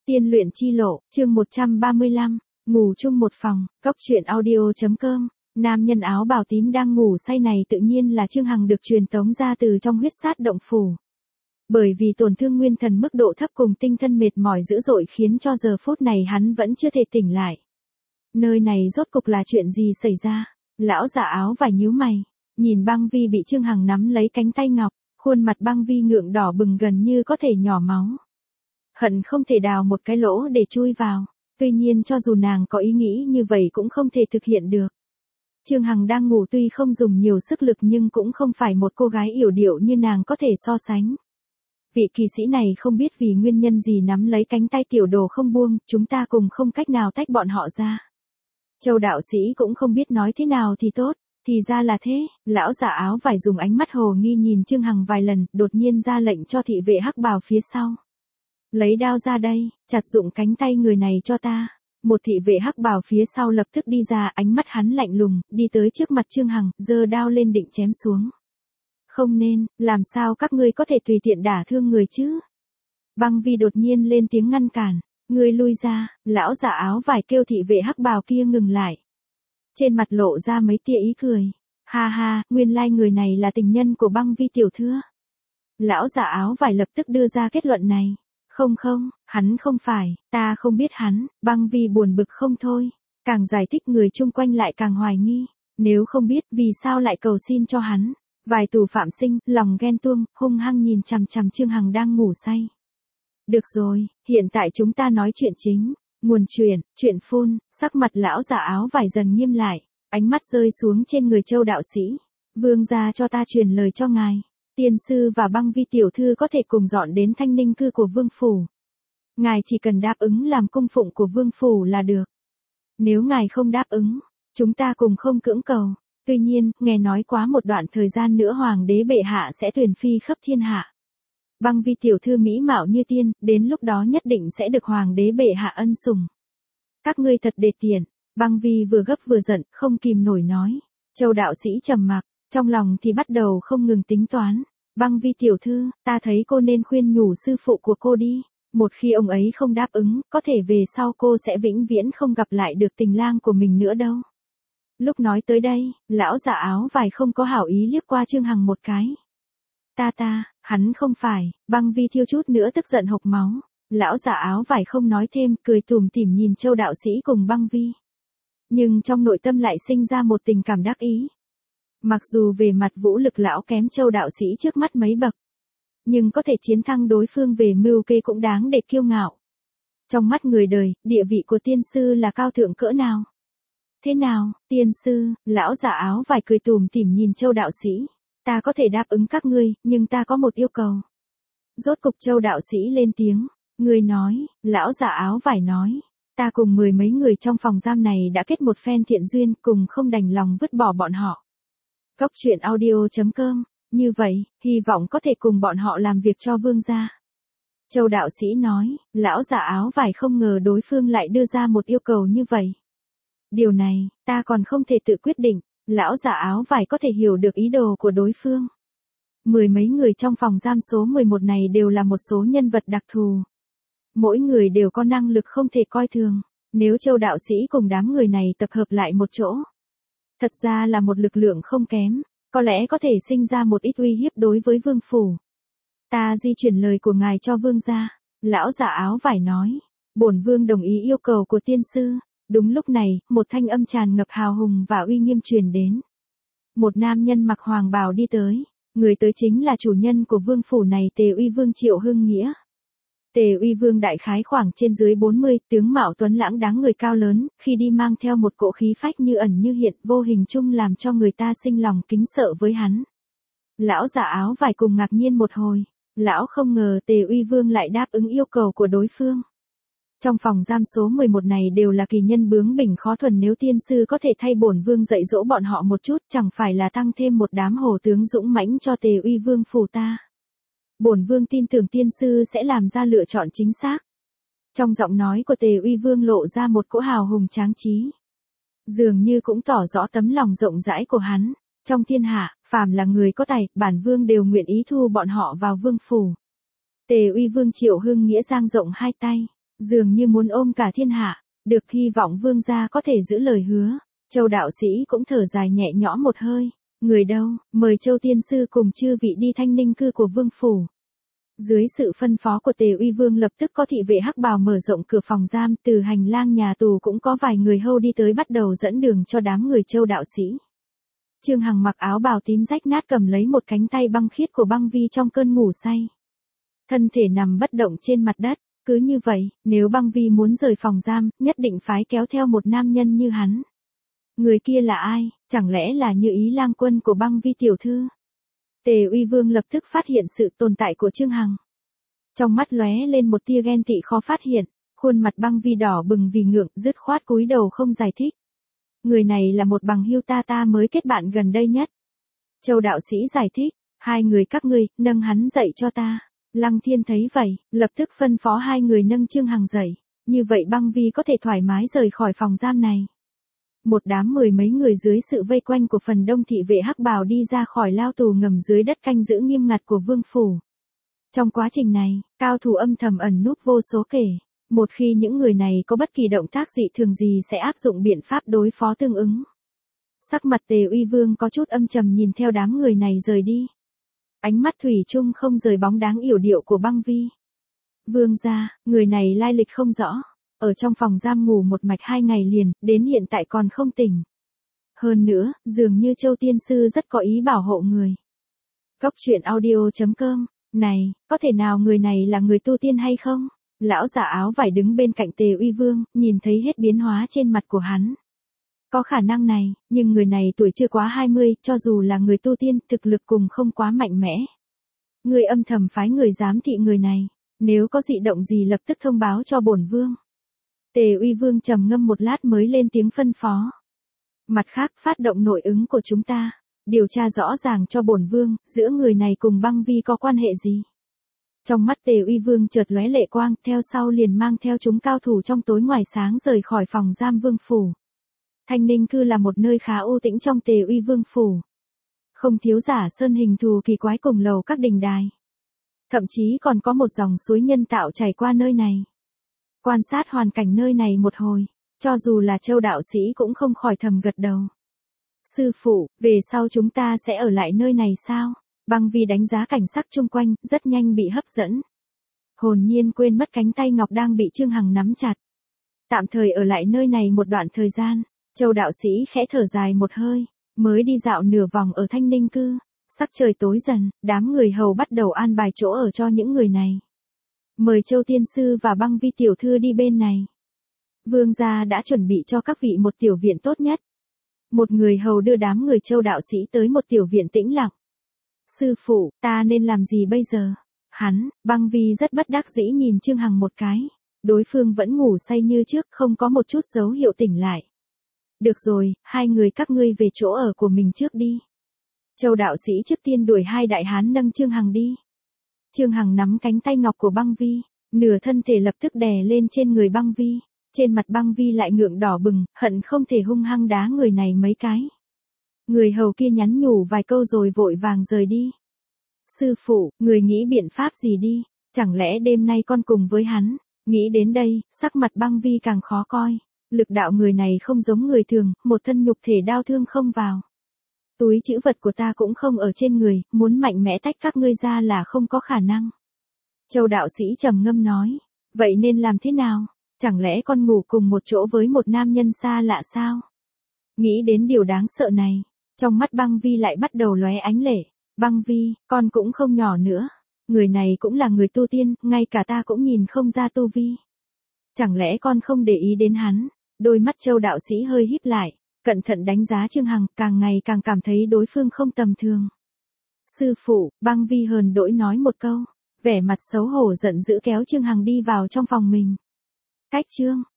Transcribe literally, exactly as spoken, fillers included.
Tiên luyện chi lộ, chương một trăm ba mươi lăm, ngủ chung một phòng, cốc truyện audio.com. Nam nhân áo bào tím đang ngủ say này tự nhiên là Trương Hằng được truyền tống ra từ trong huyết sát động phủ. Bởi vì tổn thương nguyên thần mức độ thấp cùng tinh thần mệt mỏi dữ dội khiến cho giờ phút này hắn vẫn chưa thể tỉnh lại. Nơi này rốt cục là chuyện gì xảy ra? Lão giả áo vải nhíu mày, nhìn Băng Vi bị Trương Hằng nắm lấy cánh tay ngọc, khuôn mặt Băng Vi ngượng đỏ bừng gần như có thể nhỏ máu. Hận không thể đào một cái lỗ để chui vào, tuy nhiên cho dù nàng có ý nghĩ như vậy cũng không thể thực hiện được. Trương Hằng đang ngủ tuy không dùng nhiều sức lực nhưng cũng không phải một cô gái yểu điệu như nàng có thể so sánh. Vị kỳ sĩ này không biết vì nguyên nhân gì nắm lấy cánh tay tiểu đồ không buông, chúng ta cùng không cách nào tách bọn họ ra. Châu đạo sĩ cũng không biết nói thế nào thì tốt, thì ra là thế, lão giả áo vải dùng ánh mắt hồ nghi nhìn Trương Hằng vài lần, đột nhiên ra lệnh cho thị vệ hắc bào phía sau. Lấy đao ra đây, chặt dụng cánh tay người này cho ta. Một thị vệ hắc bào phía sau lập tức đi ra, ánh mắt hắn lạnh lùng, đi tới trước mặt Trương Hằng, giơ đao lên định chém xuống. Không nên, làm sao các ngươi có thể tùy tiện đả thương người chứ? Băng Vi đột nhiên lên tiếng ngăn cản, ngươi lui ra, lão giả áo vải kêu thị vệ hắc bào kia ngừng lại. Trên mặt lộ ra mấy tia ý cười, ha ha, nguyên lai người này là tình nhân của Băng Vi tiểu thư. Lão giả áo vải lập tức đưa ra kết luận này. Không không, hắn không phải, ta không biết hắn. Băng Vi buồn bực không thôi, càng giải thích người chung quanh lại càng hoài nghi, nếu không biết vì sao lại cầu xin cho hắn. Vài tù phạm sinh, lòng ghen tuông, hung hăng nhìn chằm chằm Trương Hằng đang ngủ say. Được rồi, hiện tại chúng ta nói chuyện chính, nguồn chuyện, chuyện phun, sắc mặt lão giả áo vải dần nghiêm lại, ánh mắt rơi xuống trên người Châu đạo sĩ. Vương gia cho ta truyền lời cho ngài. Tiên sư và Băng Vi tiểu thư có thể cùng dọn đến Thanh Ninh cư của vương phủ. Ngài chỉ cần đáp ứng làm cung phụng của vương phủ là được. Nếu ngài không đáp ứng, chúng ta cùng không cưỡng cầu. Tuy nhiên, nghe nói quá một đoạn thời gian nữa hoàng đế bệ hạ sẽ tuyển phi khắp thiên hạ. Băng Vi tiểu thư mỹ mạo như tiên, đến lúc đó nhất định sẽ được hoàng đế bệ hạ ân sủng. Các ngươi thật đề tiện. Băng Vi vừa gấp vừa giận, không kìm nổi nói. Châu đạo sĩ trầm mặc, trong lòng thì bắt đầu không ngừng tính toán. Băng Vi tiểu thư, ta thấy cô nên khuyên nhủ sư phụ của cô đi. Một khi ông ấy không đáp ứng, có thể về sau cô sẽ vĩnh viễn không gặp lại được tình lang của mình nữa đâu. Lúc nói tới đây, lão giả áo vải không có hảo ý liếc qua Trương Hằng một cái. Ta ta, hắn không phải. Băng Vi thiếu chút nữa tức giận hộc máu. Lão giả áo vải không nói thêm, cười tủm tỉm nhìn Châu đạo sĩ cùng Băng Vi. Nhưng trong nội tâm lại sinh ra một tình cảm đắc ý. Mặc dù về mặt vũ lực lão kém Châu đạo sĩ trước mắt mấy bậc, nhưng có thể chiến thắng đối phương về mưu kê cũng đáng để kiêu ngạo. Trong mắt người đời, địa vị của tiên sư là cao thượng cỡ nào? Thế nào, tiên sư? Lão giả áo vải cười tủm tỉm nhìn Châu đạo sĩ. Ta có thể đáp ứng các ngươi, nhưng ta có một yêu cầu. Rốt cục Châu đạo sĩ lên tiếng. Ngươi nói, lão giả áo vải nói. Ta cùng mười mấy người trong phòng giam này đã kết một phen thiện duyên, cùng không đành lòng vứt bỏ bọn họ. Cốc truyện audio.com, như vậy, hy vọng có thể cùng bọn họ làm việc cho vương gia. Châu đạo sĩ nói, lão giả áo vải không ngờ đối phương lại đưa ra một yêu cầu như vậy. Điều này, ta còn không thể tự quyết định, lão giả áo vải có thể hiểu được ý đồ của đối phương. Mười mấy người trong phòng giam số mười một này đều là một số nhân vật đặc thù. Mỗi người đều có năng lực không thể coi thường, nếu Châu đạo sĩ cùng đám người này tập hợp lại một chỗ. Thật ra là một lực lượng không kém, có lẽ có thể sinh ra một ít uy hiếp đối với vương phủ. Ta di chuyển lời của ngài cho vương gia. Lão giả áo vải nói. Bổn vương đồng ý yêu cầu của tiên sư. Đúng lúc này, một thanh âm tràn ngập hào hùng và uy nghiêm truyền đến. Một nam nhân mặc hoàng bào đi tới. Người tới chính là chủ nhân của vương phủ này, Tề Uy Vương Triệu Hưng Nghĩa. Tề Uy Vương đại khái khoảng trên dưới bốn mươi, tướng mạo tuấn lãng đáng người cao lớn, khi đi mang theo một cỗ khí phách như ẩn như hiện, vô hình chung làm cho người ta sinh lòng kính sợ với hắn. Lão giả áo vải cùng ngạc nhiên một hồi, lão không ngờ Tề Uy Vương lại đáp ứng yêu cầu của đối phương. Trong phòng giam số mười một này đều là kỳ nhân bướng bỉnh khó thuần, nếu tiên sư có thể thay bổn vương dạy dỗ bọn họ một chút, chẳng phải là tăng thêm một đám hổ tướng dũng mãnh cho Tề Uy Vương phủ ta. Bổn vương tin tưởng tiên sư sẽ làm ra lựa chọn chính xác. Trong giọng nói của Tề Uy Vương lộ ra một cỗ hào hùng tráng trí. Dường như cũng tỏ rõ tấm lòng rộng rãi của hắn. Trong thiên hạ, phàm là người có tài, bản vương đều nguyện ý thu bọn họ vào vương phủ. Tề Uy Vương Triệu Hưng Nghĩa dang rộng hai tay. dường như muốn ôm cả thiên hạ, được hy vọng vương gia có thể giữ lời hứa. Châu đạo sĩ cũng thở dài nhẹ nhõm một hơi, người đâu, mời Châu tiên sư cùng chư vị đi Thanh Ninh cư của vương phủ. Dưới sự phân phó của Tề Uy Vương lập tức có thị vệ hắc bào mở rộng cửa phòng giam, từ hành lang nhà tù cũng có vài người hầu đi tới bắt đầu dẫn đường cho đám người Châu đạo sĩ. Trương Hằng mặc áo bào tím rách nát cầm lấy một cánh tay băng khiết của băng vi trong cơn ngủ say. Thân thể nằm bất động trên mặt đất, cứ như vậy, nếu băng vi muốn rời phòng giam, nhất định phải kéo theo một nam nhân như hắn. Người kia là ai, chẳng lẽ là Như Ý lang quân của băng vi tiểu thư? Tề Uy Vương lập tức phát hiện sự tồn tại của Trương Hằng. Trong mắt lóe lên một tia ghen tị khó phát hiện, khuôn mặt băng vi đỏ bừng vì ngượng, dứt khoát cúi đầu không giải thích. Người này là một bằng hữu ta ta mới kết bạn gần đây nhất. Châu đạo sĩ giải thích, hai người các ngươi, nâng hắn dậy cho ta. Lăng Thiên thấy vậy, lập tức phân phó hai người nâng Trương Hằng dậy, như vậy băng vi có thể thoải mái rời khỏi phòng giam này. Một đám mười mấy người dưới sự vây quanh của phần đông thị vệ hắc bào đi ra khỏi lao tù ngầm dưới đất canh giữ nghiêm ngặt của vương phủ. Trong quá trình này, cao thủ âm thầm ẩn núp vô số kể. Một khi những người này có bất kỳ động tác dị thường gì sẽ áp dụng biện pháp đối phó tương ứng. Sắc mặt Tề Uy Vương có chút âm trầm nhìn theo đám người này rời đi. Ánh mắt thủy chung không rời bóng đáng yểu điệu của băng vi. Vương gia, người này lai lịch không rõ. Ở trong phòng giam ngủ một mạch hai ngày liền, đến hiện tại còn không tỉnh. Hơn nữa, dường như Châu tiên sư rất có ý bảo hộ người. Cốc truyện audio chấm com, này, có thể nào người này là người tu tiên hay không? Lão giả áo vải đứng bên cạnh Tề Uy Vương, nhìn thấy hết biến hóa trên mặt của hắn. Có khả năng này, nhưng người này tuổi chưa quá hai mươi, cho dù là người tu tiên, thực lực cùng không quá mạnh mẽ. Người âm thầm phái người giám thị người này, nếu có dị động gì lập tức thông báo cho bổn vương. Tề Uy Vương trầm ngâm một lát mới lên tiếng phân phó. Mặt khác, phát động nội ứng của chúng ta, điều tra rõ ràng cho bổn vương, giữa người này cùng băng vi có quan hệ gì. Trong mắt Tề Uy Vương chợt lóe lệ quang, theo sau liền mang theo chúng cao thủ trong tối ngoài sáng rời khỏi phòng giam vương phủ. Thanh Ninh cư là một nơi khá u tĩnh trong Tề Uy Vương phủ. Không thiếu giả sơn hình thù kỳ quái cùng lầu các đình đài. Thậm chí còn có một dòng suối nhân tạo chảy qua nơi này. Quan sát hoàn cảnh nơi này một hồi, cho dù là Châu đạo sĩ cũng không khỏi thầm gật đầu. Sư phụ, về sau chúng ta sẽ ở lại nơi này sao? Băng vi đánh giá cảnh sắc chung quanh, rất nhanh bị hấp dẫn. Hồn nhiên quên mất cánh tay ngọc đang bị Trương Hằng nắm chặt. Tạm thời ở lại nơi này một đoạn thời gian, Châu đạo sĩ khẽ thở dài một hơi, mới đi dạo nửa vòng ở Thanh Ninh cư. Sắc trời tối dần, đám người hầu bắt đầu an bài chỗ ở cho những người này. Mời Châu tiên sư và băng vi tiểu thư đi bên này. Vương gia đã chuẩn bị cho các vị một tiểu viện tốt nhất. Một người hầu đưa đám người Châu đạo sĩ tới một tiểu viện tĩnh lặng. Sư phụ, ta nên làm gì bây giờ? Hắn, băng vi rất bất đắc dĩ nhìn Trương Hằng một cái. Đối phương vẫn ngủ say như trước, không có một chút dấu hiệu tỉnh lại. Được rồi, hai người các ngươi về chỗ ở của mình trước đi. Châu đạo sĩ trước tiên đuổi hai đại hán nâng Trương Hằng đi. Trương Hằng nắm cánh tay ngọc của băng vi, nửa thân thể lập tức đè lên trên người băng vi. Trên mặt băng vi lại ngượng đỏ bừng, hận không thể hung hăng đá người này mấy cái. Người hầu kia nhắn nhủ vài câu rồi vội vàng rời đi. Sư phụ, người nghĩ biện pháp gì đi, chẳng lẽ đêm nay con cùng với hắn? Nghĩ đến đây, sắc mặt băng vi càng khó coi. Lực đạo người này không giống người thường, một thân nhục thể đau thương không vào. Túi trữ vật của ta cũng không ở trên người, muốn mạnh mẽ tách các ngươi ra là không có khả năng. Châu đạo sĩ trầm ngâm nói, vậy nên làm thế nào? Chẳng lẽ con ngủ cùng một chỗ với một nam nhân xa lạ sao? Nghĩ đến điều đáng sợ này, trong mắt băng vi lại bắt đầu lóe ánh lệ. Băng vi, con cũng không nhỏ nữa. Người này cũng là người tu tiên, ngay cả ta cũng nhìn không ra tu vi. Chẳng lẽ con không để ý đến hắn? Đôi mắt Châu đạo sĩ hơi híp lại, cẩn thận đánh giá Trương Hằng, càng ngày càng cảm thấy đối phương không tầm thường. Sư phụ, băng vi hờn dỗi nói một câu, vẻ mặt xấu hổ giận dữ kéo Trương Hằng đi vào trong phòng mình. Cách chương